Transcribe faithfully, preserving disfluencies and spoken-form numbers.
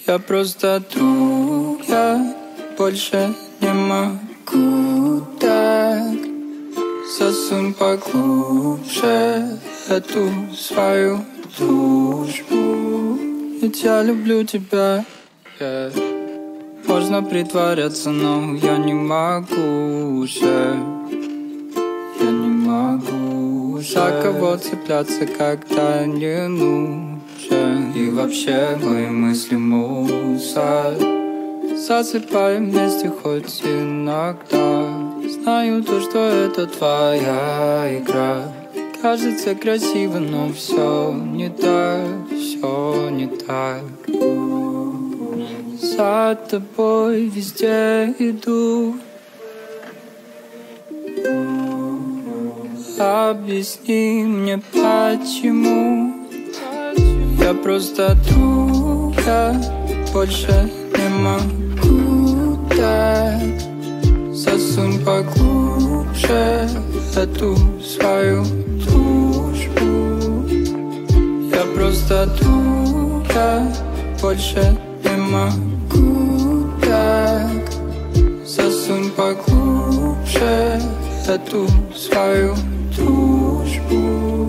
Я просто друг, я больше не могу так. Засунь поглубже эту свою дружбу. Ведь я люблю тебя, yeah. Можно притворяться, но я не могу уже. Я не могу уже за кого цепляться, когда не нужен. И вообще мои мысли мусор. Засыпаем вместе хоть иногда. Знаю то, что это твоя игра. Кажется красиво, но все не так, все не так. За тобой везде иду. Объясни мне, почему. Я просто друг, я больше не могу так. Засунь поглубже эту свою дружбу. Я просто друг, я больше не могу так. Засунь поглубже эту свою дружбу.